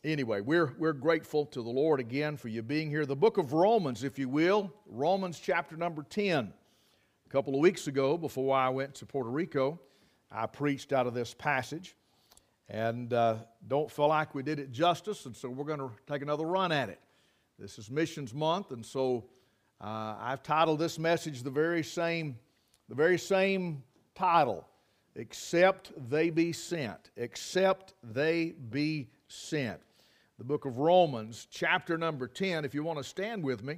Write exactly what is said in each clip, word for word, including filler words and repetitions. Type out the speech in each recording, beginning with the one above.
anyway, we're, we're grateful to the Lord again for you being here. The book of Romans, if you will, Romans chapter number ten. A couple of weeks ago, before I went to Puerto Rico, I preached out of this passage, and uh, don't feel like we did it justice, and so we're going to take another run at it. This is Missions Month, and so uh, I've titled this message the very same, the very same title, Except They Be Sent. Except They Be Sent. The book of Romans, chapter number ten. If you want to stand with me,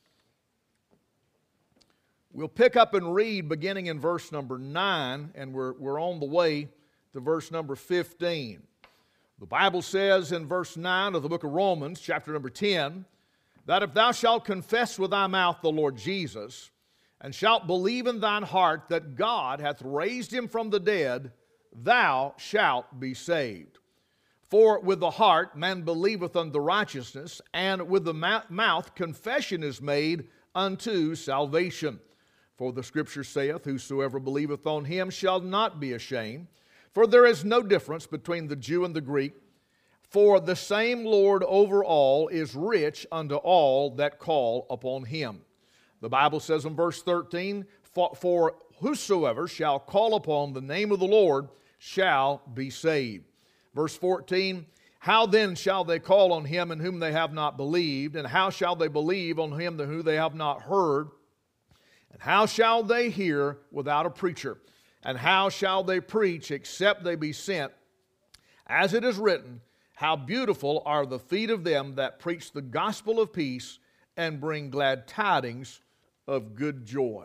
we'll pick up and read beginning in verse number nine, and we're, we're on the way to verse number fifteen. The Bible says in verse nine of the book of Romans, chapter number ten, that if thou shalt confess with thy mouth the Lord Jesus, and shalt believe in thine heart that God hath raised him from the dead, thou shalt be saved. For with the heart man believeth unto righteousness, and with the mouth confession is made unto salvation. For the Scripture saith, whosoever believeth on him shall not be ashamed. For there is no difference between the Jew and the Greek, for the same Lord over all is rich unto all that call upon him. The Bible says in verse thirteen, For, for whosoever shall call upon the name of the Lord shall be saved. Verse fourteen, How then shall they call on him in whom they have not believed? And how shall they believe on him whom they have not heard? And how shall they hear without a preacher? And how shall they preach except they be sent? As it is written, How beautiful are the feet of them that preach the gospel of peace and bring glad tidings of good joy.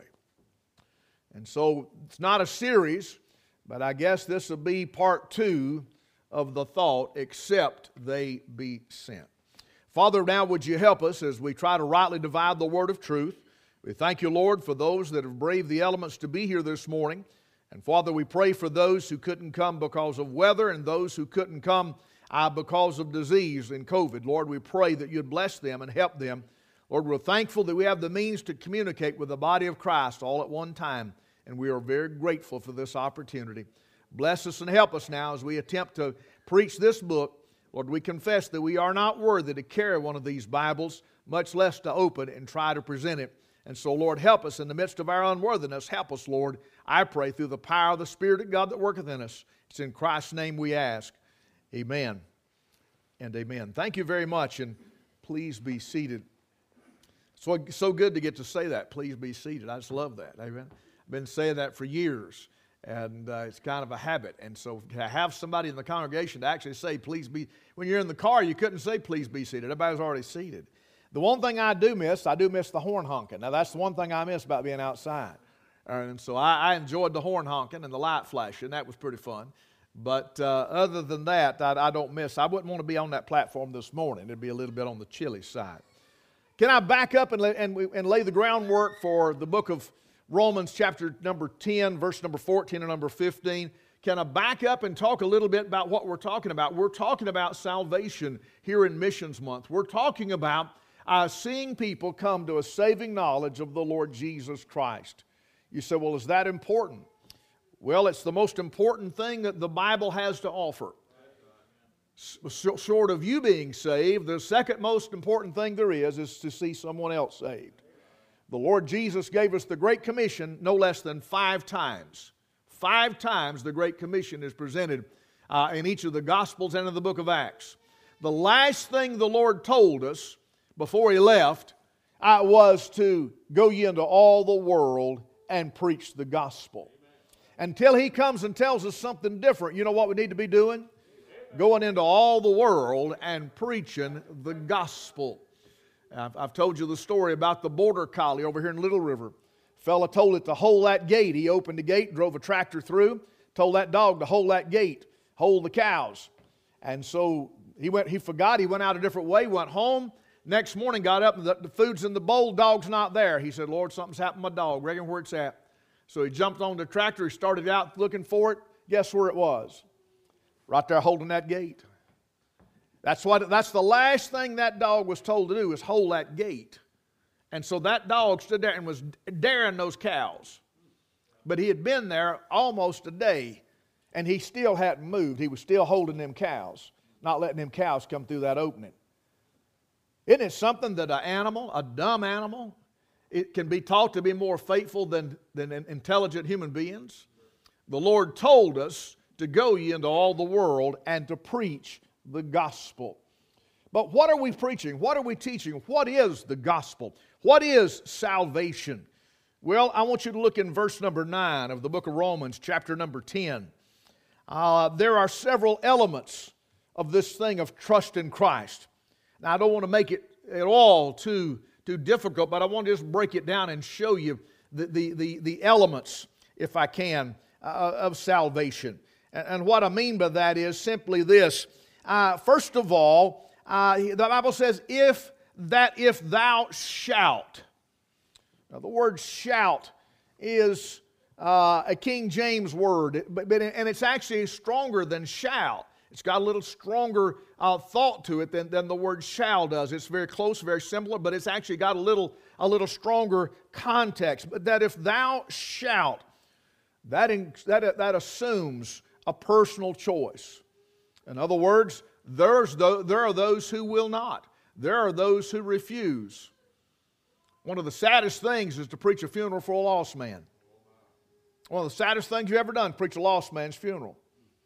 And so it's not a series, but I guess this will be part two of the thought, except they be sent. Father, now would you help us as we try to rightly divide the word of truth. We thank you, Lord, for those that have braved the elements to be here this morning. And Father, we pray for those who couldn't come because of weather and those who couldn't come uh, because of disease and COVID. Lord, we pray that you'd bless them and help them. Lord, we're thankful that we have the means to communicate with the body of Christ all at one time, and we are very grateful for this opportunity. Bless us and help us now as we attempt to preach this book. Lord, we confess that we are not worthy to carry one of these Bibles, much less to open and try to present it. And so, Lord, help us in the midst of our unworthiness. Help us, Lord, I pray, through the power of the Spirit of God that worketh in us. It's in Christ's name we ask. Amen and amen. Thank you very much, and please be seated. So, so good to get to say that. Please be seated. I just love that. Amen. I've been saying that for years, and uh, it's kind of a habit. And so to have somebody in the congregation to actually say, please be, when you're in the car, you couldn't say, please be seated. Everybody's already seated. The one thing I do miss, I do miss the horn honking. Now, that's the one thing I miss about being outside. And so I, I enjoyed the horn honking and the light flashing. That was pretty fun. But uh, other than that, I, I don't miss. I wouldn't want to be on that platform this morning. It'd be a little bit on the chilly side. Can I back up and lay, and, and lay the groundwork for the book of Romans chapter number ten, verse number fourteen and number fifteen? Can I back up and talk a little bit about what we're talking about? We're talking about salvation here in Missions Month. We're talking about uh, seeing people come to a saving knowledge of the Lord Jesus Christ. You say, well, is that important? Well, it's the most important thing that the Bible has to offer. Short of you being saved, the second most important thing there is is to see someone else saved. The Lord Jesus gave us the Great Commission no less than five times. Five times the Great Commission is presented uh, in each of the Gospels and in the book of Acts. The last thing the Lord told us before He left uh, was to go ye into all the world and preach the gospel. Until He comes and tells us something different, you know what we need to be doing? Going into all the world and preaching the gospel. I've, I've told you the story about the border collie over here in Little River. Fella told it to hold that gate. He opened the gate, drove a tractor through, told that dog to hold that gate, hold the cows. And so he went. He forgot. He went out a different way, went home. Next morning, got up, and the, the food's in the bowl, dog's not there. He said, Lord, something's happened to my dog. Reckon where it's at. So he jumped on the tractor. He started out looking for it. Guess where it was? Right there holding that gate. That's what. That's the last thing that dog was told to do, is hold that gate. And so that dog stood there and was daring those cows. But he had been there almost a day, and he still hadn't moved. He was still holding them cows. not letting them cows come through that opening. Isn't it something that an animal, a dumb animal, it can be taught to be more faithful than, than intelligent human beings? The Lord told us to go ye into all the world and to preach the gospel. But what are we preaching? What are we teaching? What is the gospel? What is salvation? Well, I want you to look in verse number nine of the book of Romans, chapter number ten. Uh, there are several elements of this thing of trust in Christ. Now, I don't want to make it at all too, too difficult, but I want to just break it down and show you the, the, the, the elements, if I can, uh, of salvation. And, and what I mean by that is simply this. Uh, first of all, uh, the Bible says, if that if thou shalt. Now, the word shout is uh, a King James word, but, but, and it's actually stronger than shall. It's got a little stronger uh, thought to it than, than the word shall does. It's very close, very similar, but it's actually got a little, a little stronger context. But that if thou shalt, that, in, that, that assumes a personal choice. In other words, there's the, there are those who will not. There are those who refuse. One of the saddest things is to preach a funeral for a lost man. One of the saddest things you've ever done, preach a lost man's funeral.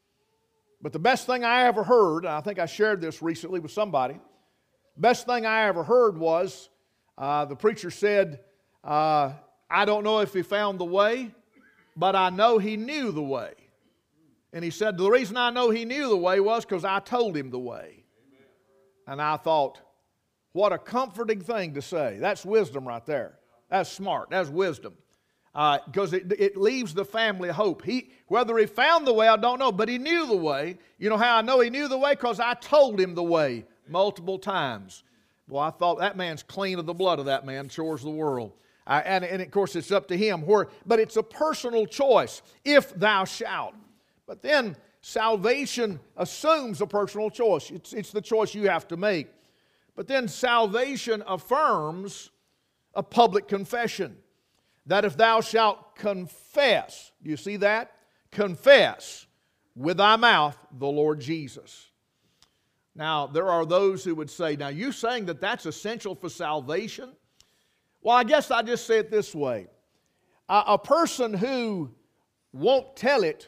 But the best thing I ever heard, and I think I shared this recently with somebody, best thing I ever heard was uh, the preacher said, uh, I don't know if he found the way, but I know he knew the way. And he said, the reason I know he knew the way was because I told him the way. Amen. And I thought, what a comforting thing to say. That's wisdom right there. That's smart. That's wisdom. Because uh, it, it leaves the family hope. He, whether he found the way, I don't know, but he knew the way. You know how I know he knew the way? Because I told him the way multiple times. Well, I thought that man's clean of the blood of that man, sure's the world. Uh, and, and of course, it's up to him. Where, but it's a personal choice, if thou shalt. But then salvation assumes a personal choice. It's, it's the choice you have to make. But then salvation affirms a public confession. That if thou shalt confess, do you see that? Confess with thy mouth the Lord Jesus. Now, there are those who would say, now you saying that that's essential for salvation? Well, I guess I just say it this way. A, a person who won't tell it,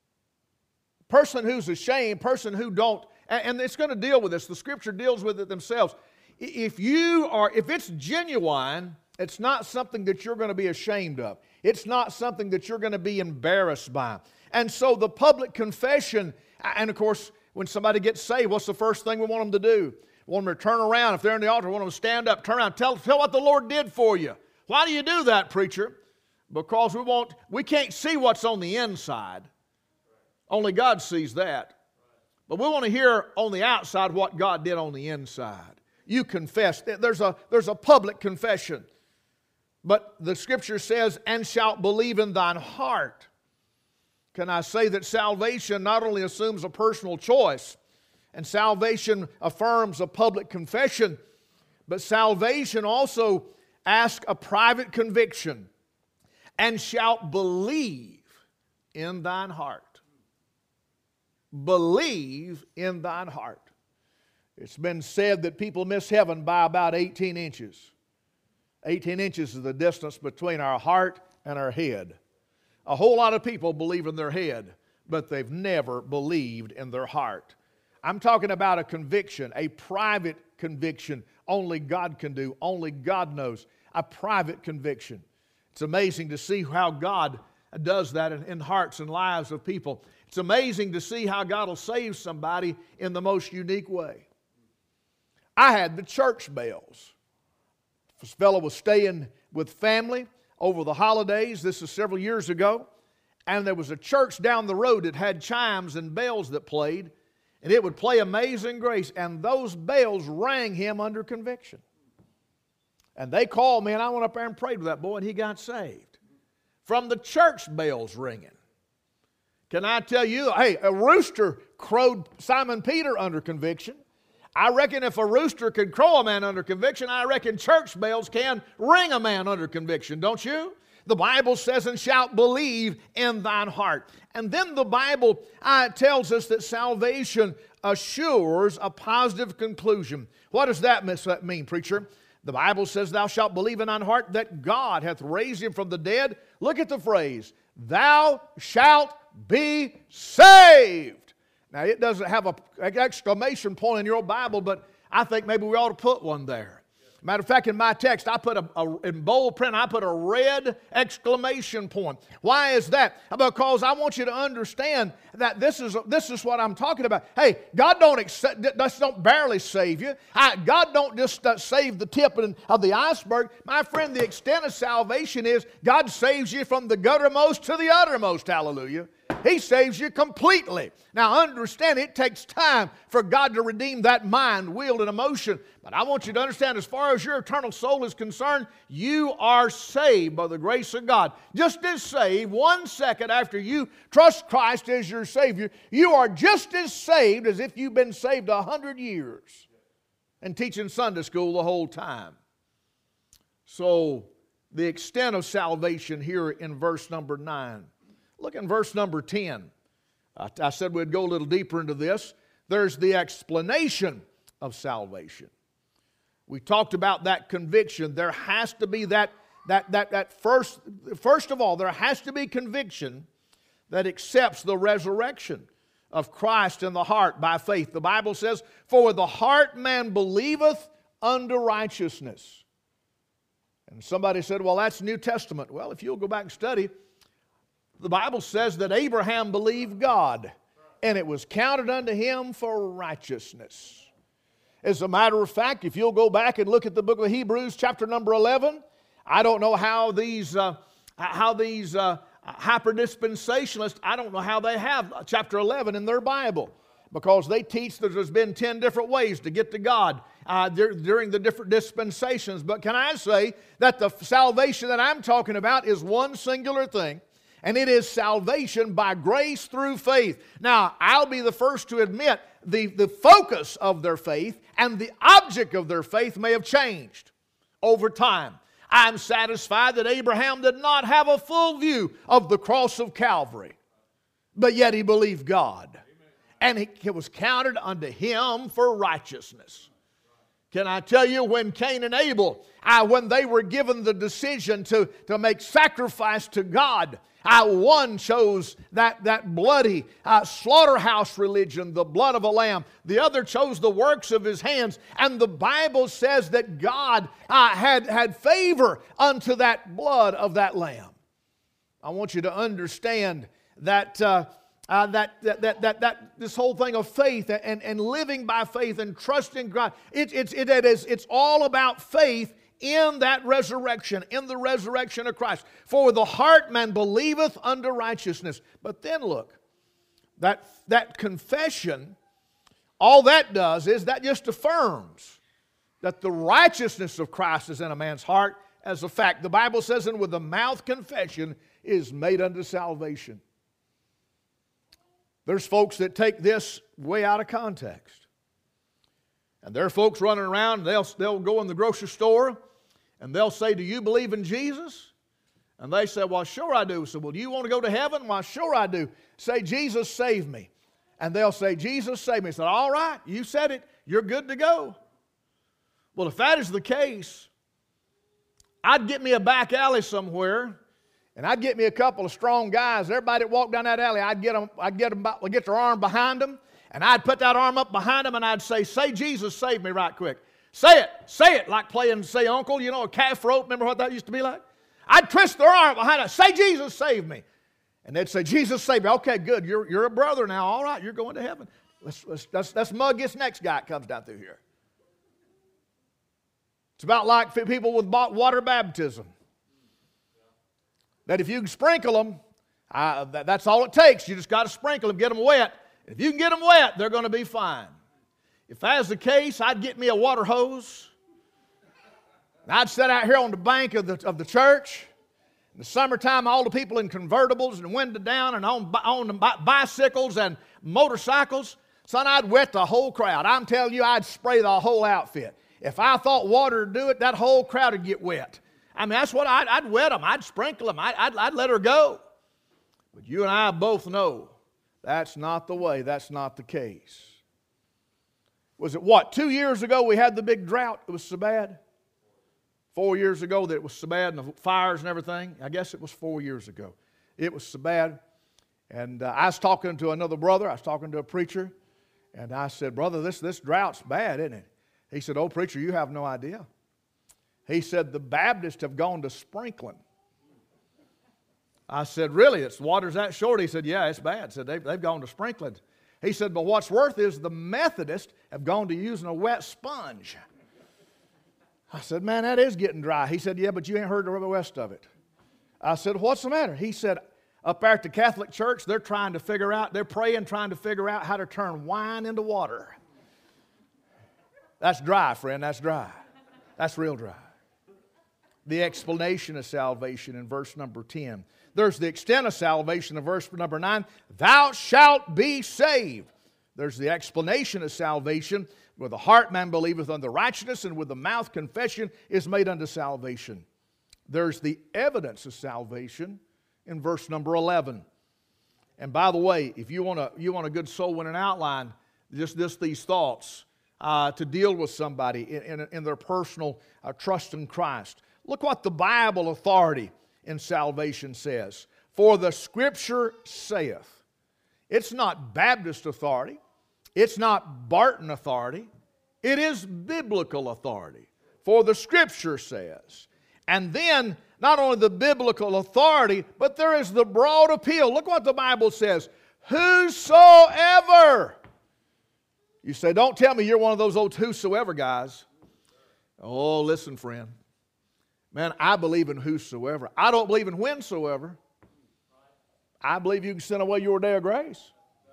person who's ashamed, person who don't, and, and it's going to deal with this. The Scripture deals with it themselves. If you are, if it's genuine, it's not something that you're going to be ashamed of. It's not something that you're going to be embarrassed by. And so the public confession, and of course, when somebody gets saved, what's the first thing we want them to do? We want them to turn around. If they're in the altar, we want them to stand up, turn around, tell, tell what the Lord did for you. Why do you do that, preacher? Because we want, we can't see what's on the inside. Only God sees that. But we want to hear on the outside what God did on the inside. You confess. There's a, there's a public confession. But the Scripture says, and shalt believe in thine heart. Can I say that salvation not only assumes a personal choice, and salvation affirms a public confession, but salvation also asks a private conviction, and shalt believe in thine heart. Believe in thine heart. It's been said that people miss heaven by about eighteen inches. eighteen inches is the distance between our heart and our head. A whole lot of people believe in their head, but they've never believed in their heart. I'm talking about a conviction, a private conviction. Only God can do, only God knows. A private conviction. It's amazing to see how God does that in, in hearts and lives of people. It's amazing to see how God will save somebody in the most unique way. I had the church bells. This fellow was staying with family over the holidays. This is several years ago. And there was a church down the road that had chimes and bells that played. And it would play Amazing Grace. And those bells rang him under conviction. And they called me, and I went up there and prayed with that boy, and he got saved. From the church bells ringing. Can I tell you, hey, a rooster crowed Simon Peter under conviction. I reckon if a rooster can crow a man under conviction, I reckon church bells can ring a man under conviction, don't you? The Bible says, and shalt believe in thine heart. And then the Bible uh, tells us that salvation assures a positive conclusion. What does that mean, preacher? The Bible says, thou shalt believe in thine heart that God hath raised him from the dead. Look at the phrase, thou shalt be saved. Now, it doesn't have a, an exclamation point in your Bible, but I think maybe we ought to put one there. Matter of fact, in my text, I put a, a in bold print, I put a red exclamation point. Why is that? Because I want you to understand that this is this is what I'm talking about. Hey, God don't accept, just don't barely save you. I, God don't just uh, save the tip of the iceberg. My friend, the extent of salvation is God saves you from the guttermost to the uttermost. Hallelujah. He saves you completely. Now understand, it takes time for God to redeem that mind, will, and emotion. But I want you to understand, as far as your eternal soul is concerned, you are saved by the grace of God. Just as saved, one second after you trust Christ as your Savior, you are just as saved as if you've been saved a hundred years and teaching Sunday school the whole time. So, the extent of salvation here in verse number nine. Look in verse number ten. I, I said we'd go a little deeper into this. There's the explanation of salvation. We talked about that conviction. There has to be that, that, that, that first, first of all, there has to be conviction that accepts the resurrection of Christ in the heart by faith. The Bible says, for with the heart man believeth unto righteousness. And somebody said, well, that's New Testament. Well, if you'll go back and study, the Bible says that Abraham believed God, and it was counted unto him for righteousness. As a matter of fact, if you'll go back and look at the book of Hebrews, chapter number eleven, I don't know how these, uh, how these uh, hyper-dispensationalists, I don't know how they have chapter eleven in their Bible, because they teach that there's been ten different ways to get to God uh, during the different dispensations. But can I say that the salvation that I'm talking about is one singular thing, and it is salvation by grace through faith. Now, I'll be the first to admit the, the focus of their faith and the object of their faith may have changed over time. I'm satisfied that Abraham did not have a full view of the cross of Calvary, but yet he believed God. And it was counted unto him for righteousness. Can I tell you, when Cain and Abel, I, when they were given the decision to, to make sacrifice to God, I, one chose that, that bloody uh, slaughterhouse religion, the blood of a lamb. The other chose the works of his hands. And the Bible says that God uh, had, had favor unto that blood of that lamb. I want you to understand that... Uh, Uh, that, that, that, that, that this whole thing of faith and, and living by faith and trusting God, it, it's, it, it is, it's all about faith in that resurrection, in the resurrection of Christ. For with the heart man believeth unto righteousness. But then look, that, that confession, all that does is that just affirms that the righteousness of Christ is in a man's heart as a fact. The Bible says, and with the mouth confession is made unto salvation. There's folks that take this way out of context. And there are folks running around, they'll, they'll go in the grocery store, and they'll say, do you believe in Jesus? And they say, well, sure I do. So, well, do you want to go to heaven? Well, sure I do. Say, Jesus, save me. And they'll say, Jesus, save me. I said, all right, you said it. You're good to go. Well, if that is the case, I'd get me a back alley somewhere, and I'd get me a couple of strong guys. Everybody that walked down that alley, I'd get them, I'd get them, I'd get their arm behind them, and I'd put that arm up behind them, and I'd say, say, Jesus, save me right quick. Say it. Say it like playing Say Uncle, you know, a calf rope. Remember what that used to be like? I'd twist their arm behind it. Say, Jesus, save me. And they'd say, Jesus, save me. Okay, good. You're, you're a brother now. All right, you're going to heaven. Let's, let's, let's, let's mug this next guy that comes down through here. It's about like people with water baptism. That if you can sprinkle them, uh, that, that's all it takes. You just got to sprinkle them, get them wet. If you can get them wet, they're going to be fine. If that's the case, I'd get me a water hose. And I'd sit out here on the bank of the, of the church. In the summertime, all the people in convertibles and window down and on, on the bicycles and motorcycles. Son, I'd wet the whole crowd. I'm telling you, I'd spray the whole outfit. If I thought water would do it, that whole crowd would get wet. I mean, that's what I'd, I'd wet them. I'd sprinkle them. I'd, I'd, I'd let her go. But you and I both know that's not the way. That's not the case. Was it what? Two years ago we had the big drought. It was so bad. Four years ago that it was so bad, and the fires and everything. I guess it was four years ago. It was so bad. And uh, I was talking to another brother. I was talking to a preacher. And I said, brother, this, this drought's bad, isn't it? He said, oh, preacher, you have no idea. He said, the Baptists have gone to sprinkling. I said, really? It's water's that short? He said, yeah, it's bad. I said, they've, they've gone to sprinkling. He said, but what's worse is the Methodists have gone to using a wet sponge. I said, man, that is getting dry. He said, yeah, but you ain't heard the rest of it. I said, what's the matter? He said, up there at the Catholic Church, they're trying to figure out, they're praying, trying to figure out how to turn wine into water. That's dry, friend, that's dry. That's real dry. The explanation of salvation in verse number ten. There's the extent of salvation in verse number nine. Thou shalt be saved. There's the explanation of salvation. With the heart man believeth unto righteousness, and with the mouth confession is made unto salvation. There's the evidence of salvation in verse number eleven. And by the way, if you want a, you want a good soul winning outline, just, just these thoughts uh, to deal with somebody in, in, in their personal uh, trust in Christ. Look what the Bible authority in salvation says. For the Scripture saith. It's not Baptist authority. It's not Barton authority. It is biblical authority. For the Scripture says. And then, not only the biblical authority, but there is the broad appeal. Look what the Bible says. Whosoever. You say, don't tell me you're one of those old whosoever guys. Oh, listen, friend. Man, I believe in whosoever. I don't believe in whensoever. I believe you can send away your day of grace.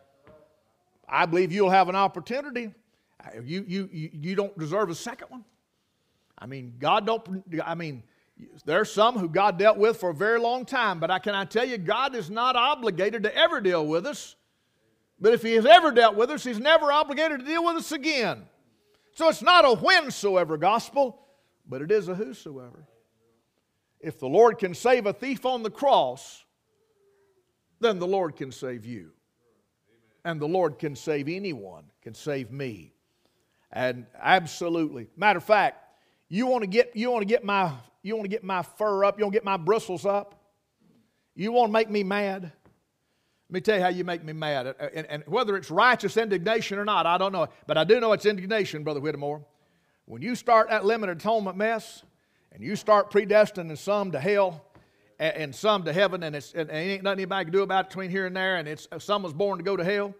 I believe you'll have an opportunity. You, you, you, you don't deserve a second one. I mean, God don't, I mean, there's some who God dealt with for a very long time, but I can I tell you, God is not obligated to ever deal with us. But if He has ever dealt with us, He's never obligated to deal with us again. So it's not a whensoever gospel, but it is a whosoever. If the Lord can save a thief on the cross, then the Lord can save you. And the Lord can save anyone, can save me. And absolutely. Matter of fact, you want to get you want to get my you want to get my fur up, you want to get my bristles up. You want to make me mad. Let me tell you how you make me mad. And, and whether it's righteous indignation or not, I don't know. But I do know it's indignation, Brother Whittemore. When you start that limited atonement mess, and you start predestining some to hell and, and some to heaven, and, it's, and ain't nothing anybody can do about it between here and there, and it's some was born to go to hell,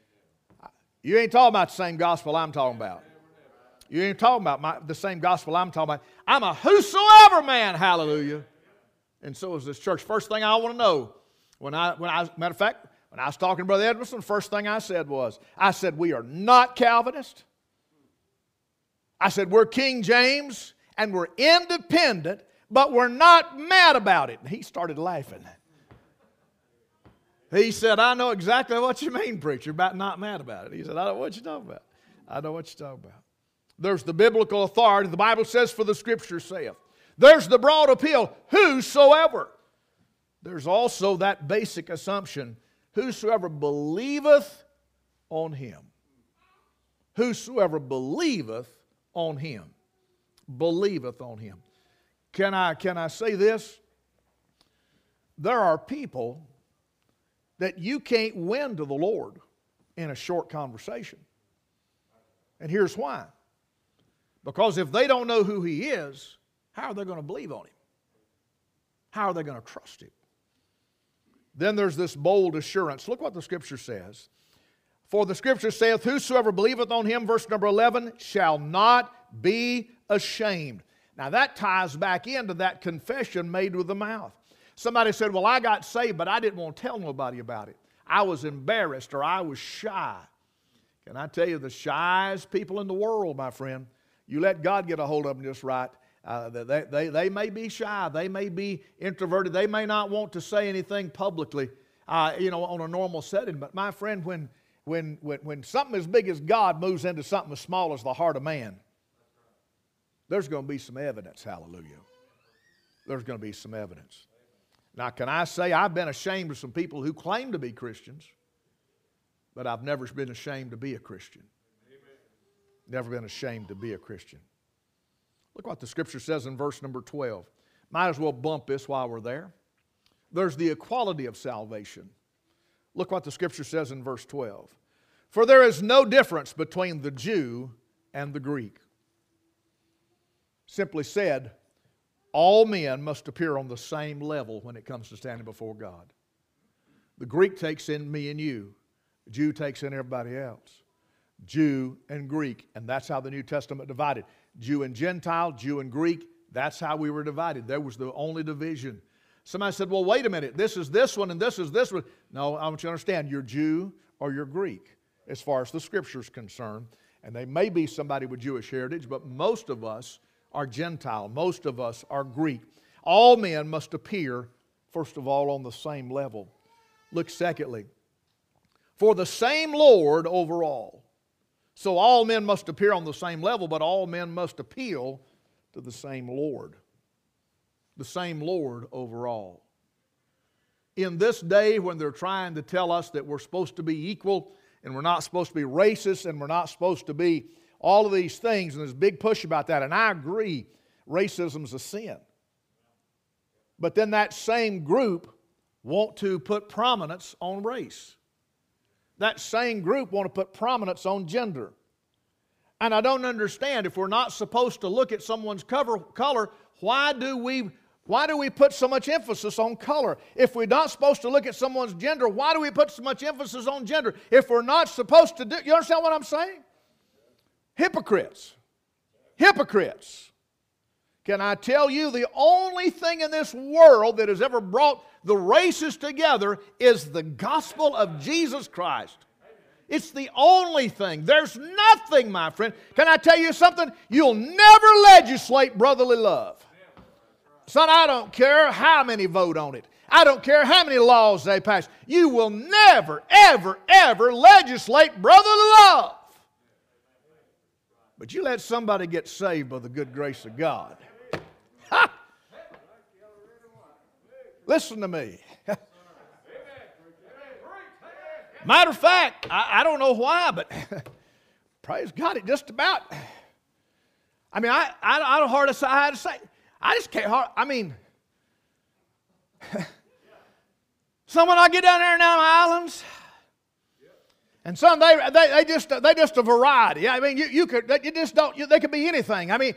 you ain't talking about the same gospel I'm talking about. You ain't talking about my, the same gospel I'm talking about. I'm a whosoever man, hallelujah. And so is this church. First thing I want to know, when I, when I, matter of fact, when I was talking to Brother Edmondson, the first thing I said was, I said, we are not Calvinist. I said, we're King James, and we're independent, but we're not mad about it. And he started laughing. He said, I know exactly what you mean, preacher, about not mad about it. He said, I know what you're talking about. I know what you're talking about. There's the biblical authority. The Bible says, for the Scripture saith. There's the broad appeal, whosoever. There's also that basic assumption, whosoever believeth on Him. Whosoever believeth on Him. Believeth on Him. Can I, can I say this? There are people that you can't win to the Lord in a short conversation. And here's why. Because if they don't know who He is, how are they going to believe on Him? How are they going to trust Him? Then there's this bold assurance. Look what the Scripture says. For the Scripture saith, whosoever believeth on Him, verse number eleven, shall not be ashamed. Now that ties back into that confession made with the mouth. Somebody said, well, I got saved, but I didn't want to tell nobody about it. I was embarrassed or I was shy. Can I tell you, the shyest people in the world, my friend, you let God get a hold of them just right. Uh, they, they, they may be shy. They may be introverted. They may not want to say anything publicly, uh, you know, on a normal setting. But my friend, when, when, when, when something as big as God moves into something as small as the heart of man, there's going to be some evidence, hallelujah. there's going to be some evidence. Now, can I say I've been ashamed of some people who claim to be Christians, but I've never been ashamed to be a Christian. Never been ashamed to be a Christian. Look what the Scripture says in verse number twelve. Might as well bump this while we're there. There's the equality of salvation. Look what the Scripture says in verse twelve. For there is no difference between the Jew and the Greek. Simply said, all men must appear on the same level when it comes to standing before God. The Greek takes in me and you. The Jew takes in everybody else. Jew and Greek. And that's how the New Testament divided. Jew and Gentile, Jew and Greek. That's how we were divided. There was the only division. Somebody said, well, wait a minute. This is this one and this is this one. No, I want you to understand. You're Jew or you're Greek as far as the Scripture is concerned. And they may be somebody with Jewish heritage, but most of us are Gentile. Most of us are Greek. All men must appear, first of all, on the same level. Look secondly. For the same Lord over all. So all men must appear on the same level, but all men must appeal to the same Lord. The same Lord over all. In this day when they're trying to tell us that we're supposed to be equal and we're not supposed to be racist and we're not supposed to be all of these things, and there's a big push about that, and I agree, racism's a sin. But then that same group want to put prominence on race. That same group want to put prominence on gender. And I don't understand, if we're not supposed to look at someone's cover, color, why do we why do we put so much emphasis on color? If we're not supposed to look at someone's gender, why do we put so much emphasis on gender? If we're not supposed to do, you understand what I'm saying? Hypocrites. Hypocrites. Can I tell you, the only thing in this world that has ever brought the races together is the gospel of Jesus Christ. It's the only thing. There's nothing, my friend. Can I tell you something? You'll never legislate brotherly love. Son, I don't care how many vote on it. I don't care how many laws they pass. You will never, ever, ever legislate brotherly love. But you let somebody get saved by the good grace of God. Ha! Listen to me. Matter of fact, I, I don't know why, but praise God, it just about. I mean, I, I, I don't hardly say how to say. I just can't. Hard, I mean, someone I get down there in the islands. And some they they they just they just a variety. I mean, you you could you just don't you, they could be anything. I mean,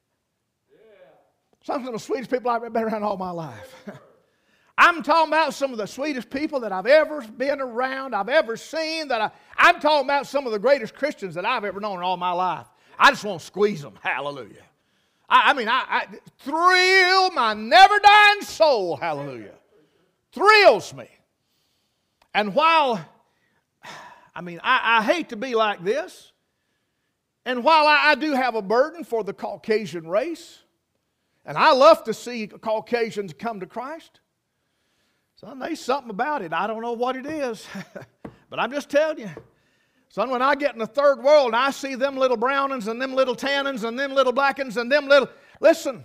some of the sweetest people I've been around all my life. I'm talking about some of the sweetest people that I've ever been around, I've ever seen. That I I'm talking about some of the greatest Christians that I've ever known in all my life. I just want to squeeze them. Hallelujah. I, I mean, I, I thrill my never dying soul. Hallelujah. Thrills me. And while I mean, I, I hate to be like this. And while I, I do have a burden for the Caucasian race, and I love to see Caucasians come to Christ, son, there's something about it. I don't know what it is, but I'm just telling you. Son, when I get in the third world and I see them little brownings and them little tannins and them little blackins and them little, listen,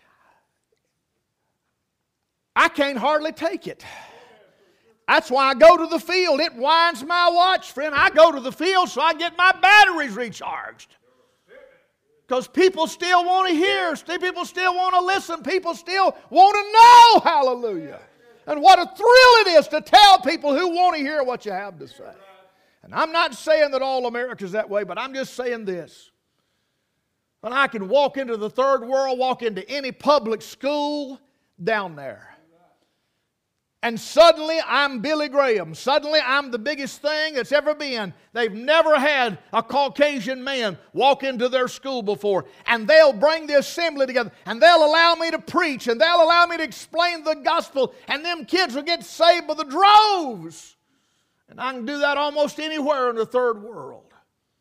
I can't hardly take it. That's why I go to the field. It winds my watch, friend. I go to the field so I get my batteries recharged. Because people still want to hear. People still want to listen. People still want to know. Hallelujah. And what a thrill it is to tell people who want to hear what you have to say. And I'm not saying that all America's that way, but I'm just saying this. When I can walk into the third world, walk into any public school down there, and suddenly I'm Billy Graham. Suddenly I'm the biggest thing that's ever been. They've never had a Caucasian man walk into their school before. And they'll bring the assembly together. And they'll allow me to preach. And they'll allow me to explain the gospel. And them kids will get saved by the droves. And I can do that almost anywhere in the third world.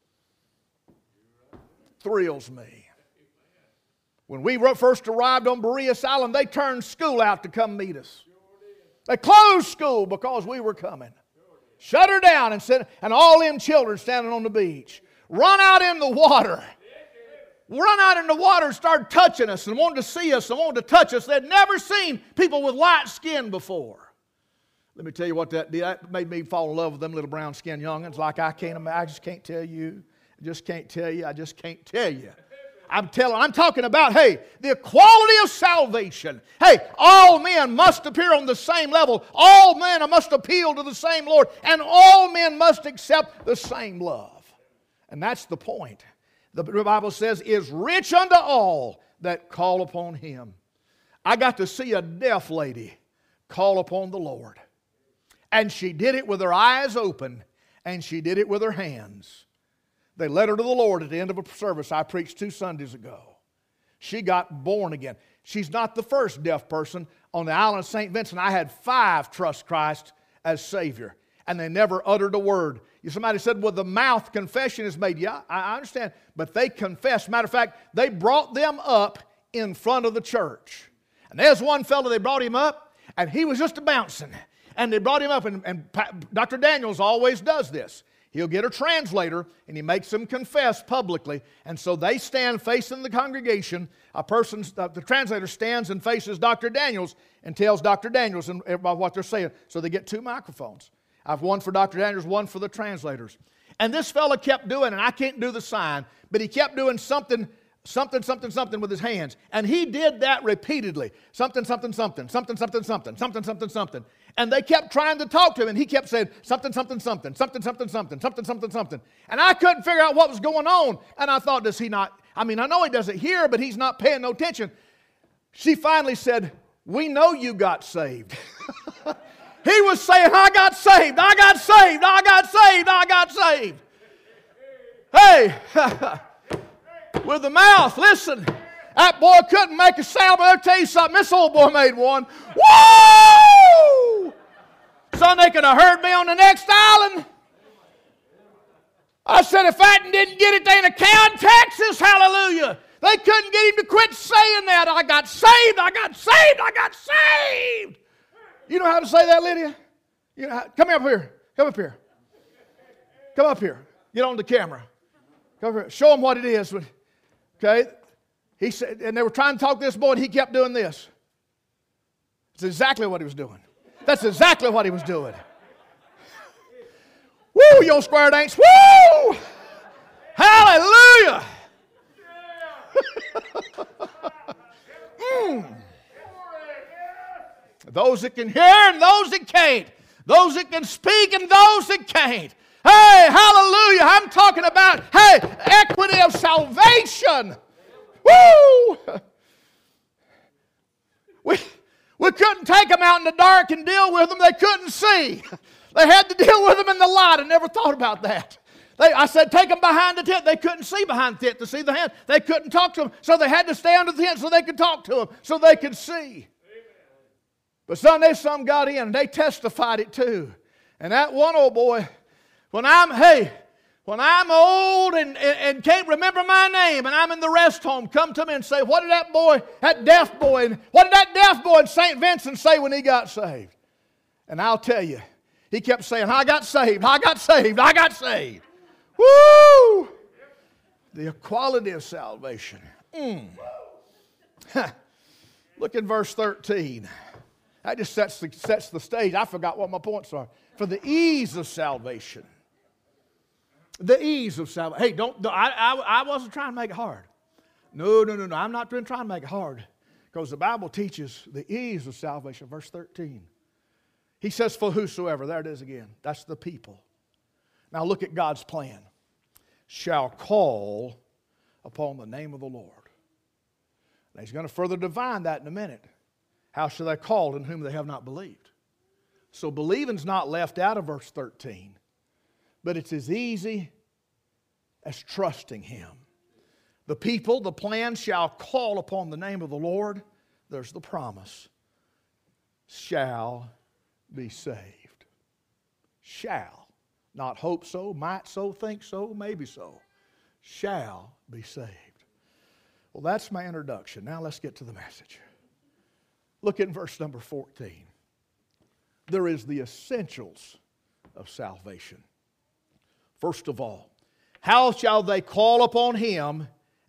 Thrills me. When we first arrived on Boreas Island, they turned school out to come meet us. They closed school because we were coming. Shut her down and said, and all them children standing on the beach. Run out in the water. run out in the water and started touching us and wanted to see us and wanted to touch us. They'd never seen people with light skin before. Let me tell you what that did. That made me fall in love with them little brown skinned youngins like I can't, I just can't tell you. I just can't tell you. I just can't tell you. I'm telling, I'm talking about, hey, the equality of salvation. Hey, all men must appear on the same level. All men must appeal to the same Lord. And all men must accept the same love. And that's the point. The Bible says, is rich unto all that call upon Him. I got to see a deaf lady call upon the Lord. And she did it with her eyes open, and she did it with her hands. They led her to the Lord at the end of a service I preached two Sundays ago. She got born again. She's not the first deaf person. On the island of Saint Vincent, I had five trust Christ as Savior, and they never uttered a word. Somebody said, well, the mouth confession is made. Yeah, I understand, but they confessed. Matter of fact, they brought them up in front of the church. And there's one fellow, they brought him up, and he was just a bouncing. And they brought him up, and, and Doctor Daniels always does this. He'll get a translator, and he makes them confess publicly. And so they stand facing the congregation. A person, uh, the translator stands and faces Doctor Daniels and tells Doctor Daniels and, about what they're saying. So they get two microphones. I have one for Doctor Daniels, one for the translators. And this fella kept doing, and I can't do the sign, but he kept doing something, something, something, something with his hands. And he did that repeatedly. Something, something, something, something, something, something, something, something, something. And they kept trying to talk to him, and he kept saying, something, something, something, something, something, something, something, something, something. And I couldn't figure out what was going on. And I thought, does he not, I mean, I know he doesn't hear, but he's not paying no attention. She finally said, we know you got saved. He was saying, I got saved, I got saved, I got saved, I got saved. Hey, with the mouth, listen, that boy couldn't make a sound, but I'll tell you something, this old boy made one. Woo! Son, they could have heard me on the next island. I said, if Atten didn't get it, they in Accounting, Texas, hallelujah. They couldn't get him to quit saying that. I got saved, I got saved, I got saved. You know how to say that, Lydia? You know how, come up here. Come up here. Come up here. Get on the camera. Come up here. Show them what it is. Okay? He said, and they were trying to talk to this boy, and he kept doing this. That's exactly what he was doing. That's exactly what he was doing. Woo, you old square dance. Woo! Hallelujah! mm. Those that can hear and those that can't. Those that can speak and those that can't. Hey, hallelujah. I'm talking about, hey, equity of salvation. Woo! We, we couldn't take them out in the dark and deal with them. They couldn't see. They had to deal with them in the light. I never thought about that. They, I said, take them behind the tent. They couldn't see behind the tent to see the hand. They couldn't talk to them. So they had to stay under the tent so they could talk to them, so they could see. But son, there's some got in, and they testified it too. And that one old boy, when I'm, hey, when I'm old and, and, and can't remember my name, and I'm in the rest home, come to me and say, what did that boy, that deaf boy, and what did that deaf boy in Saint Vincent say when he got saved? And I'll tell you, he kept saying, I got saved, I got saved, I got saved. Woo! The equality of salvation. Mm. Look at verse thirteen. That just sets the, sets the stage. I forgot what my points are. For the ease of salvation. The ease of salvation. Hey, don't, I, I, I wasn't trying to make it hard. No, no, no, no. I'm not trying to make it hard. Because the Bible teaches the ease of salvation. Verse thirteen. He says, for whosoever. There it is again. That's the people. Now look at God's plan. Shall call upon the name of the Lord. Now he's going to further define that in a minute. How shall they call in whom they have not believed? So believing's not left out of verse thirteen. But it's as easy as trusting Him. The people, the plan, shall call upon the name of the Lord. There's the promise. Shall be saved. Shall. Not hope so, might so, think so, maybe so. Shall be saved. Well, that's my introduction. Now let's get to the message. Look at verse number fourteen. There is the essentials of salvation. First of all, how shall they call upon Him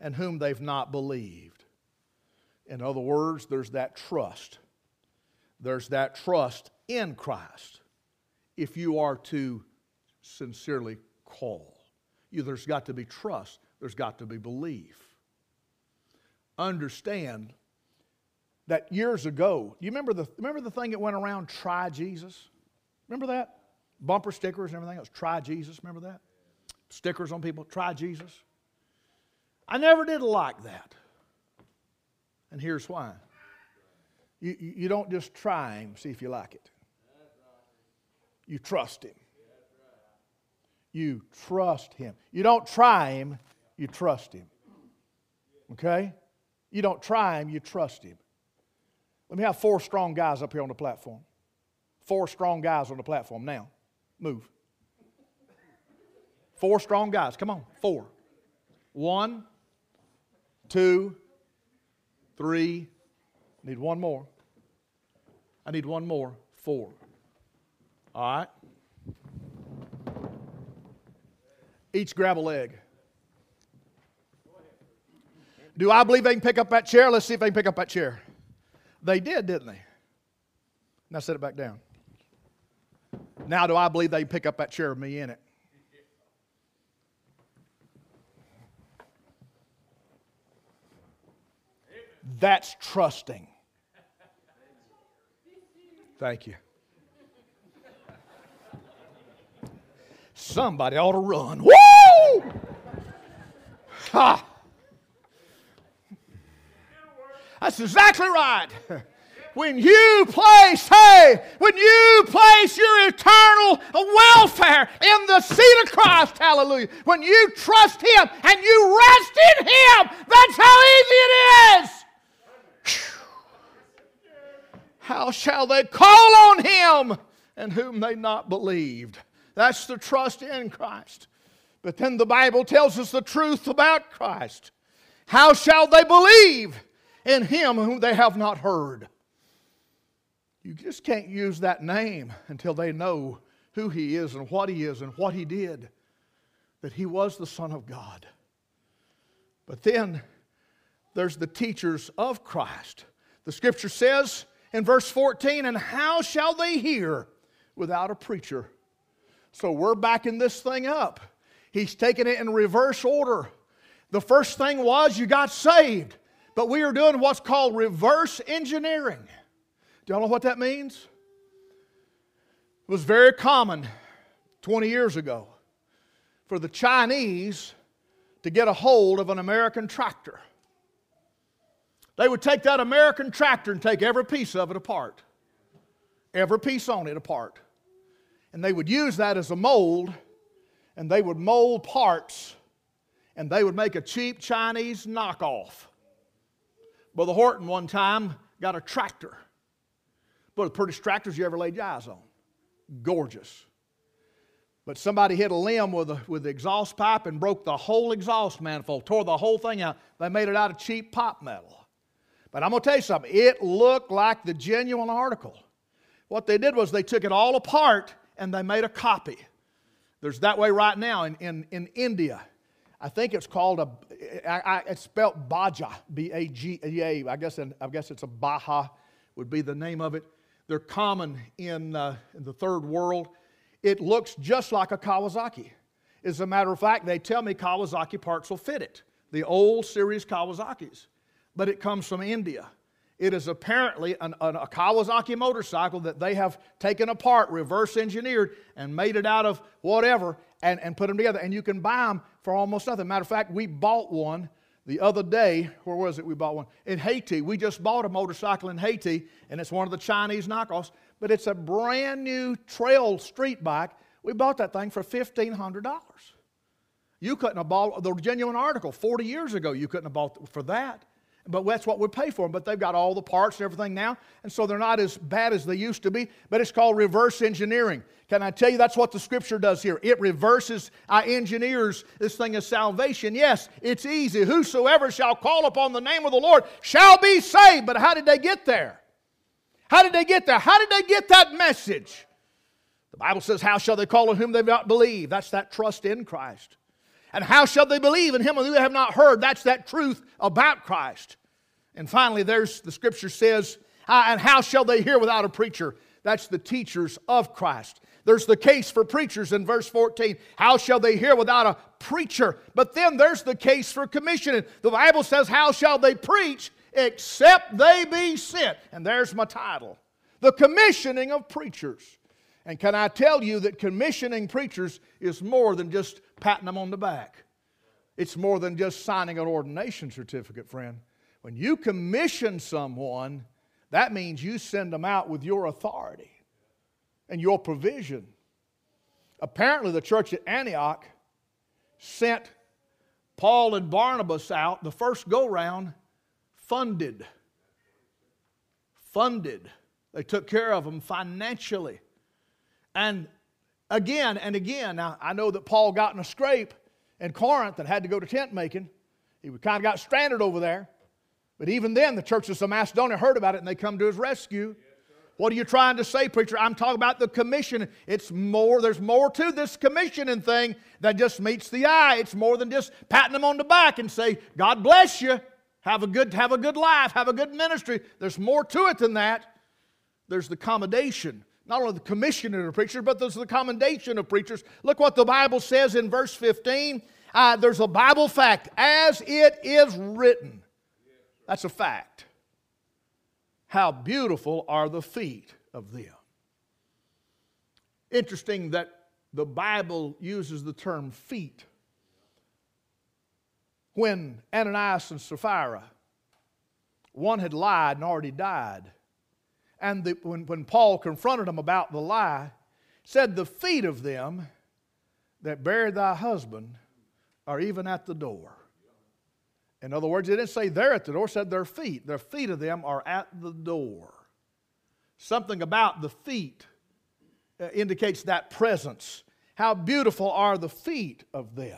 and whom they've not believed. In other words, there's that trust. There's that trust in Christ if you are to sincerely call. You, there's got to be trust. There's got to be belief. Understand that years ago, you remember the, remember the thing that went around, Try Jesus? Remember that? Bumper stickers and everything else, Try Jesus, remember that? Stickers on people, Try Jesus. I never did like that. And here's why. You, you, you don't just try Him, see if you like it. You trust Him. You trust Him. You don't try Him, you trust Him. Okay? You don't try Him, you trust Him. Let me have four strong guys up here on the platform. Four strong guys on the platform. Now, move. Four strong guys. Come on. Four. One, two, three. Need one more. I need one more. Four. All right. Each grab a leg. Do I believe they can pick up that chair? Let's see if they can pick up that chair. They did, didn't they? Now set it back down. Now do I believe they can pick up that chair with me in it? That's trusting. Thank you. Somebody ought to run. Woo! Ha! That's exactly right. When you place, hey, when you place your eternal welfare in the seat of Christ, hallelujah, when you trust Him and you rest in Him, that's how easy it is. How shall they call on Him in whom they not believed? That's the trust in Christ. But then the Bible tells us the truth about Christ. How shall they believe in Him whom they have not heard? You just can't use that name until they know who He is and what He is and what He did. That He was the Son of God. But then there's the teachers of Christ. The Scripture says in verse fourteen, and how shall they hear without a preacher? So we're backing this thing up. He's taking it in reverse order. The first thing was you got saved. But we are doing what's called reverse engineering. Do y'all know what that means? It was very common twenty years ago for the Chinese to get a hold of an American tractor. They would take that American tractor and take every piece of it apart. Every piece on it apart. And they would use that as a mold, and they would mold parts, and they would make a cheap Chinese knockoff. Brother Horton one time got a tractor. One of the prettiest tractors you ever laid your eyes on. Gorgeous. But somebody hit a limb with, a, with the exhaust pipe and broke the whole exhaust manifold, tore the whole thing out. They made it out of cheap pop metal. But I'm going to tell you something. It looked like the genuine article. What they did was they took it all apart and they made a copy. There's that way right now in, in, in India. I think it's called a, I, I, it's spelled Baja, B A G A. I guess, I guess it's a Baja would be the name of it. They're common in, uh, in the third world. It looks just like a Kawasaki. As a matter of fact, they tell me Kawasaki parts will fit it. The old series Kawasaki's. But it comes from India. It is apparently an, an, a Kawasaki motorcycle that they have taken apart, reverse engineered, and made it out of whatever, and, and put them together. And you can buy them for almost nothing. Matter of fact, we bought one the other day. Where was it we bought one? In Haiti. We just bought a motorcycle in Haiti, and it's one of the Chinese knockoffs. But it's a brand new trail street bike. We bought that thing for fifteen hundred dollars. You couldn't have bought the genuine article forty years ago. You couldn't have bought for that. But that's what we pay for them. But they've got all the parts and everything now. And so they're not as bad as they used to be. But it's called reverse engineering. Can I tell you that's what the Scripture does here? It reverses, uh, engineers this thing of salvation. Yes, it's easy. Whosoever shall call upon the name of the Lord shall be saved. But how did they get there? How did they get there? How did they get that message? The Bible says, how shall they call on whom they've not believed? That's that trust in Christ. And how shall they believe in him who they have not heard? That's that truth about Christ. And finally, there's the scripture says, uh, and how shall they hear without a preacher? That's the teachers of Christ. There's the case for preachers in verse fourteen. How shall they hear without a preacher? But then there's the case for commissioning. The Bible says, how shall they preach except they be sent? And there's my title. The commissioning of preachers. And can I tell you that commissioning preachers is more than just patting them on the back. It's more than just signing an ordination certificate, friend. When you commission someone, that means you send them out with your authority and your provision. Apparently the church at Antioch sent Paul and Barnabas out the first go-round funded. Funded. They took care of them financially. And again and again, now I know that Paul got in a scrape in Corinth and had to go to tent making. He kind of got stranded over there. But even then, the churches of Macedonia heard about it and they come to his rescue. What are you trying to say, preacher? I'm talking about the commission. It's more, there's more to this commissioning thing than just meets the eye. It's more than just patting them on the back and say, God bless you. Have a good, have a good life. Have a good ministry. There's more to it than that. There's the commendation. Not only the commissioning of preachers, but there's the commendation of preachers. Look what the Bible says in verse fifteen. Uh, there's a Bible fact. As it is written. That's a fact. How beautiful are the feet of them. Interesting that the Bible uses the term feet. When Ananias and Sapphira, one had lied and already died. And the, when, when Paul confronted them about the lie, said, the feet of them that buried thy husband are even at the door. In other words, it didn't say they're at the door, it said their feet. Their feet of them are at the door. Something about the feet uh, indicates that presence. How beautiful are the feet of them.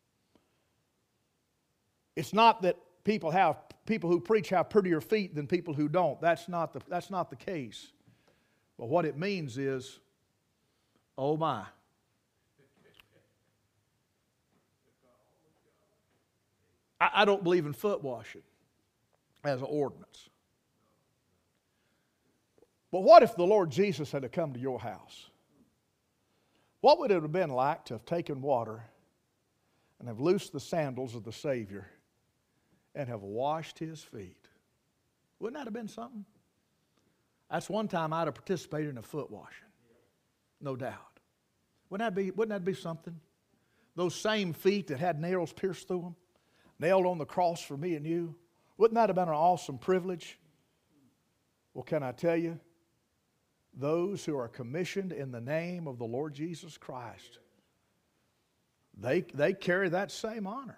It's not that people have people who preach have prettier feet than people who don't. That's not the, that's not the case. But what it means is, oh my. I don't believe in foot washing as an ordinance. But what if the Lord Jesus had to come to your house? What would it have been like to have taken water and have loosed the sandals of the Savior and have washed His feet? Wouldn't that have been something? That's one time I'd have participated in a foot washing. No doubt. Wouldn't that be, wouldn't that be something? Those same feet that had nails pierced through them. Nailed on the cross for me and you. Wouldn't that have been an awesome privilege? Well, can I tell you? Those who are commissioned in the name of the Lord Jesus Christ, they, they carry that same honor.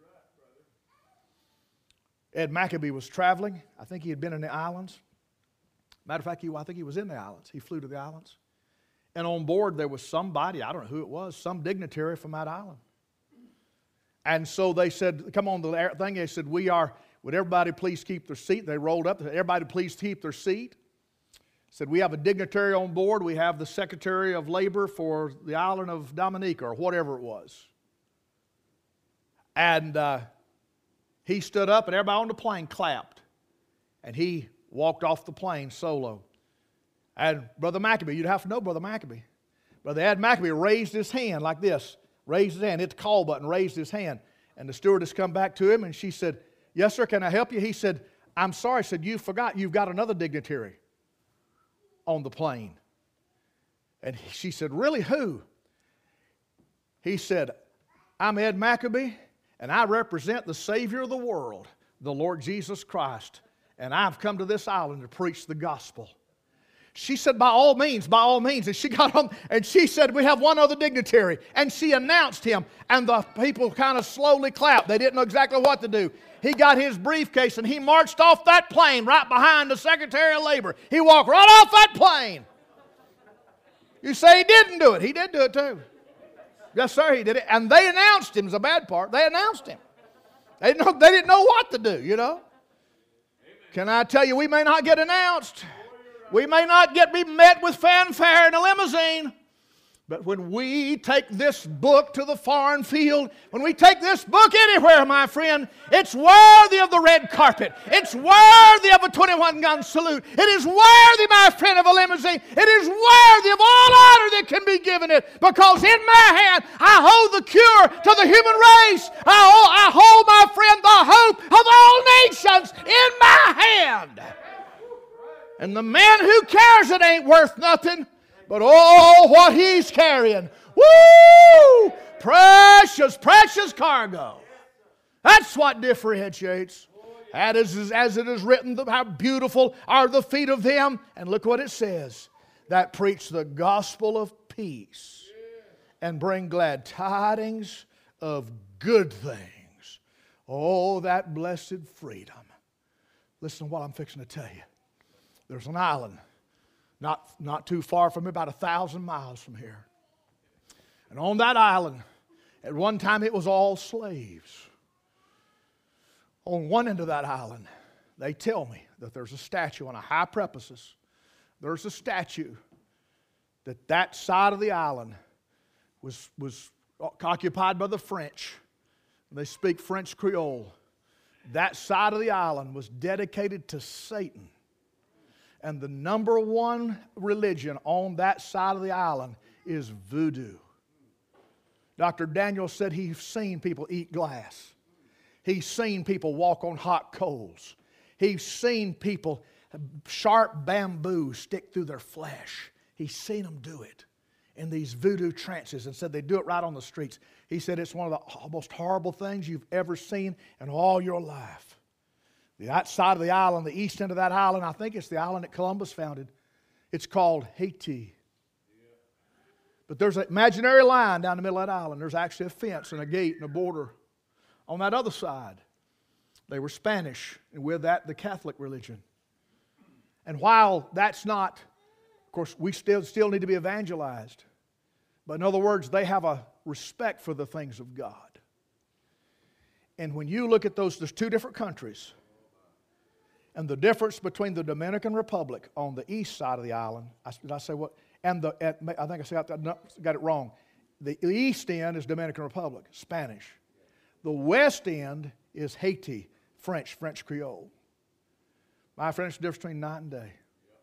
Ed Maccabee was traveling. I think he had been in the islands. Matter of fact, he, I think he was in the islands. He flew to the islands. And on board there was somebody, I don't know who it was, some dignitary from that island. And so they said, come on the thing. They said, we are, would everybody please keep their seat? They rolled up. Everybody please keep their seat. Said, we have a dignitary on board. We have the Secretary of Labor for the island of Dominica or whatever it was. And uh, he stood up and everybody on the plane clapped. And he walked off the plane solo. And Brother Maccabee, you'd have to know Brother Maccabee. Brother Ed Maccabee raised his hand like this. Raised his hand, hit the call button, raised his hand. And the stewardess come back to him and she said, yes, sir, can I help you? He said, I'm sorry. I said, you forgot you've got another dignitary on the plane. And she said, really, who? He said, I'm Ed Maccabee, and I represent the Savior of the world, the Lord Jesus Christ. And I've come to this island to preach the gospel. She said, by all means, by all means. And she got home and she said, we have one other dignitary. And she announced him. And the people kind of slowly clapped. They didn't know exactly what to do. He got his briefcase and he marched off that plane right behind the Secretary of Labor. He walked right off that plane. You say he didn't do it. He did do it too. Yes, sir, he did it. And they announced him is the bad part. They announced him. They didn't know, they didn't know what to do, you know. Can I tell you, we may not get announced. We may not get be met with fanfare in a limousine. But when we take this book to the foreign field, when we take this book anywhere, my friend, it's worthy of the red carpet. It's worthy of a twenty-one gun salute. It is worthy, my friend, of a limousine. It is worthy of all honor that can be given it. Because in my hand, I hold the cure to the human race. I hold, I hold, my friend, the hope of all nations in my hand. And the man who carries it ain't worth nothing. But oh, what he's carrying. Woo! Precious, precious cargo. That's what differentiates. That is, as it is written, how beautiful are the feet of them. And look what it says. That preach the gospel of peace and bring glad tidings of good things. Oh, that blessed freedom. Listen to what I'm fixing to tell you. There's an island. Not, not too far from here, about a thousand miles from here. And on that island, at one time it was all slaves. On one end of that island, they tell me that there's a statue on a high precipice. There's a statue that that side of the island was, was occupied by the French. They speak French Creole. That side of the island was dedicated to Satan. And the number one religion on that side of the island is voodoo. Doctor Daniel said he's seen people eat glass. He's seen people walk on hot coals. He's seen people sharp bamboo stick through their flesh. He's seen them do it in these voodoo trances and said they do it right on the streets. He said it's one of the most horrible things you've ever seen in all your life. The outside of the island, the east end of that island, I think it's the island that Columbus founded. It's called Haiti. But there's an imaginary line down the middle of that island. There's actually a fence and a gate and a border. On that other side, they were Spanish, and with that, the Catholic religion. And while that's not, of course, we still, still need to be evangelized. But in other words, they have a respect for the things of God. And when you look at those, there's two different countries. And the difference between the Dominican Republic on the east side of the island, I, did I say what? And the, at, I think I got, no, got it wrong. The east end is Dominican Republic, Spanish. The west end is Haiti, French, French Creole. My friend, it's the difference between night and day.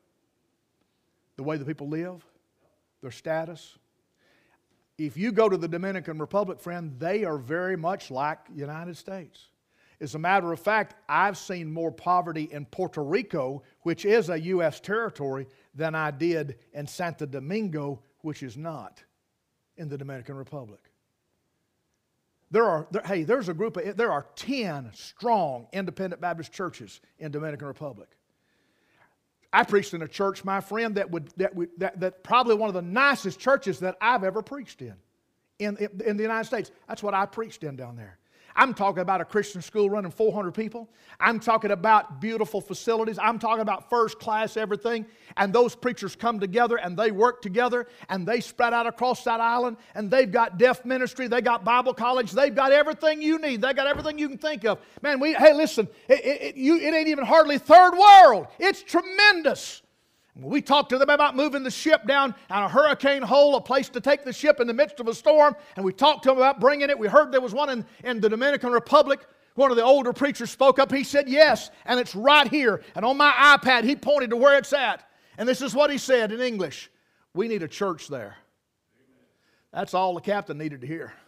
The way the people live, their status. If you go to the Dominican Republic, friend, they are very much like the United States. As a matter of fact, I've seen more poverty in Puerto Rico, which is a U S territory, than I did in Santo Domingo, which is not in the Dominican Republic. There are, there, hey, there's a group of, there are ten strong independent Baptist churches in Dominican Republic. I preached in a church, my friend, that would that would that, that probably one of the nicest churches that I've ever preached in, in, in the United States. That's what I preached in down there. I'm talking about a Christian school running four hundred people. I'm talking about beautiful facilities. I'm talking about first class everything. And those preachers come together and they work together and they spread out across that island and they've got deaf ministry. They got Bible college. They've got everything you need. They got everything you can think of. Man, we hey, listen, it, it, you, it ain't even hardly third world. It's tremendous. We talked to them about moving the ship down on a hurricane hole, a place to take the ship in the midst of a storm. And we talked to them about bringing it. We heard there was one in, in the Dominican Republic. One of the older preachers spoke up. He said, yes, and it's right here. And on my iPad, he pointed to where it's at. And this is what he said in English. We need a church there. That's all the captain needed to hear.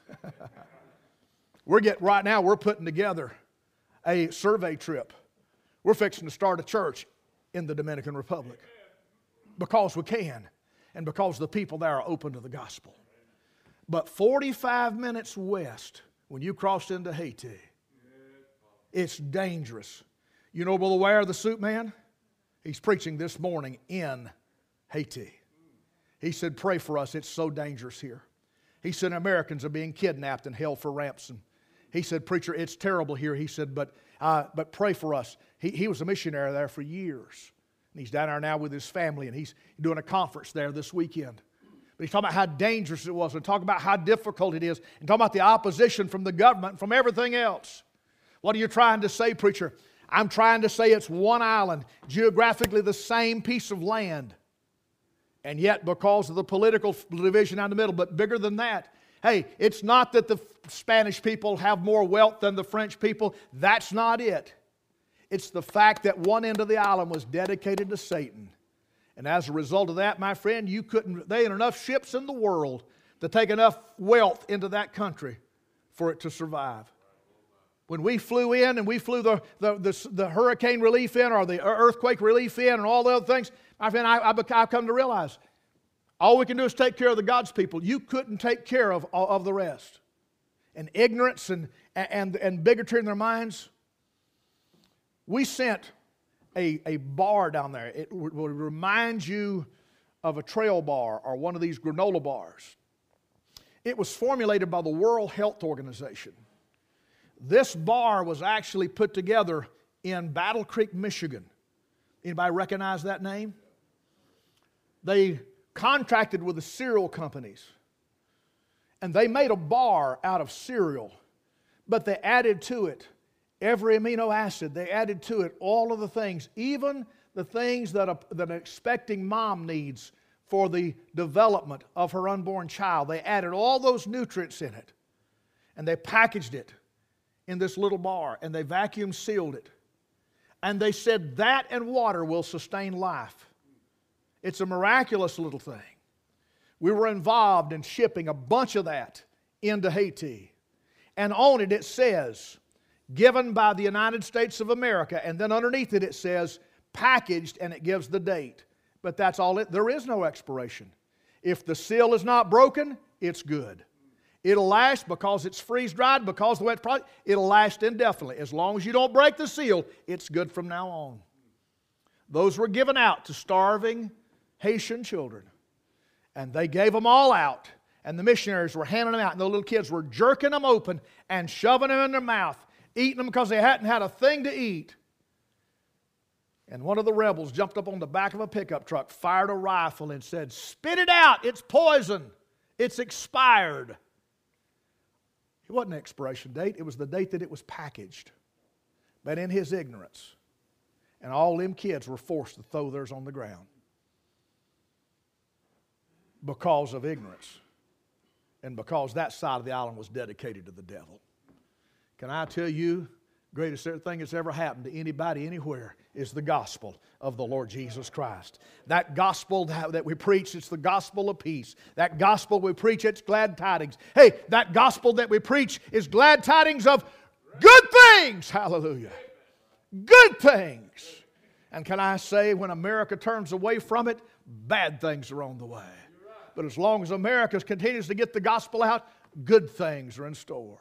We're getting, right now, we're putting together a survey trip. We're fixing to start a church in the Dominican Republic. Because we can, and because the people there are open to the gospel. But forty-five minutes west, when you cross into Haiti, it's dangerous. You know Brother Ware, the suit man? He's preaching this morning in Haiti. He said, pray for us, it's so dangerous here. He said, Americans are being kidnapped and held for ransom. He said, preacher, it's terrible here. He said, but, uh, but pray for us. He, he was a missionary there for years. And he's down there now with his family, and he's doing a conference there this weekend. But he's talking about how dangerous it was, and talking about how difficult it is, and talking about the opposition from the government and from everything else. What are you trying to say, preacher? I'm trying to say it's one island, geographically the same piece of land. And yet, because of the political division down the middle, but bigger than that, hey, it's not that the Spanish people have more wealth than the French people. That's not it. It's the fact that one end of the island was dedicated to Satan. And as a result of that, my friend, you couldn't, there ain't enough ships in the world to take enough wealth into that country for it to survive. When we flew in and we flew the, the, the, the hurricane relief in or the earthquake relief in and all the other things, my friend, I, I, I've come to realize all we can do is take care of the God's people. You couldn't take care of, of the rest. And ignorance and, and, and bigotry in their minds. We sent a, a bar down there. It will remind you of a trail bar or one of these granola bars. It was formulated by the World Health Organization. This bar was actually put together in Battle Creek, Michigan. Anybody recognize that name? They contracted with the cereal companies. And they made a bar out of cereal. But they added to it every amino acid. They added to it all of the things, even the things that, a, that an expecting mom needs for the development of her unborn child. They added all those nutrients in it. And they packaged it in this little bar. And they vacuum sealed it. And they said that and water will sustain life. It's a miraculous little thing. We were involved in shipping a bunch of that into Haiti. And on it it says, given by the United States of America. And then underneath it it says, packaged, and it gives the date. But that's all it, there is no expiration. If the seal is not broken, it's good. It'll last because it's freeze-dried, because the way it's product, it'll last indefinitely. As long as you don't break the seal, it's good from now on. Those were given out to starving Haitian children. And they gave them all out. And the missionaries were handing them out. And the little kids were jerking them open and shoving them in their mouth, eating them because they hadn't had a thing to eat. And one of the rebels jumped up on the back of a pickup truck, fired a rifle, and said, "Spit it out. It's poison. It's expired." It wasn't an expiration date. It was the date that it was packaged. But in his ignorance, and all them kids were forced to throw theirs on the ground because of ignorance and because that side of the island was dedicated to the devil. Can I tell you, greatest thing that's ever happened to anybody anywhere is the gospel of the Lord Jesus Christ. That gospel that we preach, it's the gospel of peace. That gospel we preach, it's glad tidings. Hey, that gospel that we preach is glad tidings of good things. Hallelujah. Good things. And can I say, when America turns away from it, bad things are on the way. But as long as America continues to get the gospel out, good things are in store.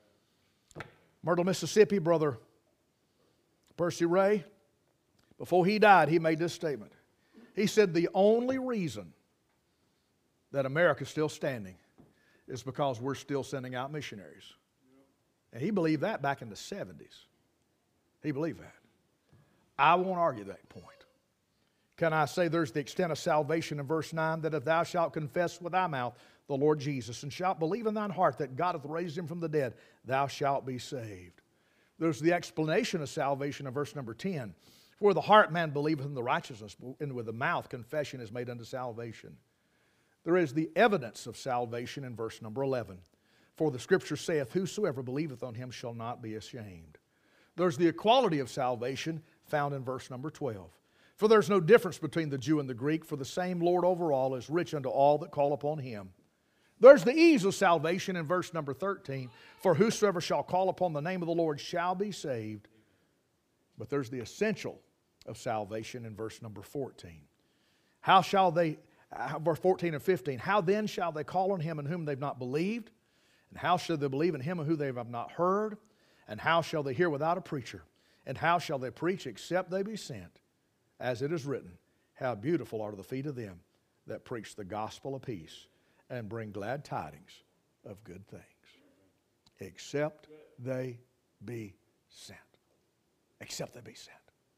Myrtle, Mississippi, Brother Percy Ray, before he died, he made this statement. He said, the only reason that America's still standing is because we're still sending out missionaries. And he believed that back in the seventies. He believed that. I won't argue that point. Can I say there's the extent of salvation in verse nine, that if thou shalt confess with thy mouth the Lord Jesus, and shalt believe in thine heart that God hath raised him from the dead, thou shalt be saved. There's the explanation of salvation in verse number ten. For the heart man believeth in the righteousness, and with the mouth confession is made unto salvation. There is the evidence of salvation in verse number eleven. For the Scripture saith, whosoever believeth on him shall not be ashamed. There's the equality of salvation found in verse number twelve. For there's no difference between the Jew and the Greek, for the same Lord over all is rich unto all that call upon him. There's the ease of salvation in verse number thirteen. For whosoever shall call upon the name of the Lord shall be saved. But there's the essential of salvation in verse number fourteen. How shall they, verse fourteen and fifteen, how then shall they call on him in whom they've not believed? And how shall they believe in him in whom they have not heard? And how shall they hear without a preacher? And how shall they preach except they be sent? As it is written, how beautiful are the feet of them that preach the gospel of peace and bring glad tidings of good things. Except they be sent. Except they be sent.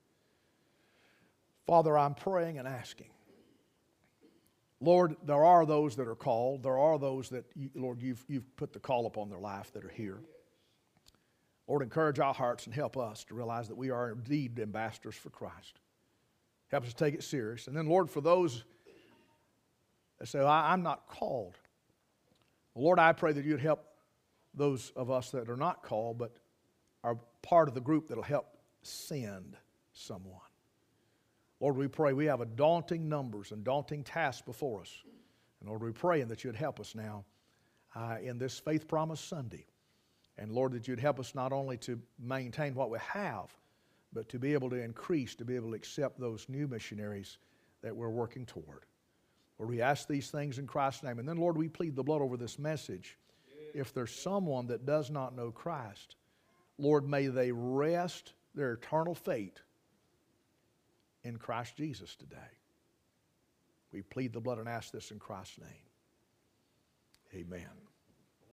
Father, I'm praying and asking. Lord, there are those that are called. There are those that, you, Lord, you've, you've put the call upon their life that are here. Lord, encourage our hearts and help us to realize that we are indeed ambassadors for Christ. Help us to take it serious. And then, Lord, for those that say, I, I'm not called. Lord, I pray that you'd help those of us that are not called, but are part of the group that'll help send someone. Lord, we pray we have a daunting numbers and daunting tasks before us. And Lord, we pray that you'd help us now uh, in this Faith Promise Sunday. And Lord, that you'd help us not only to maintain what we have, but to be able to increase, to be able to accept those new missionaries that we're working toward. Lord, we ask these things in Christ's name. And then, Lord, we plead the blood over this message. If there's someone that does not know Christ, Lord, may they rest their eternal fate in Christ Jesus today. We plead the blood and ask this in Christ's name. Amen.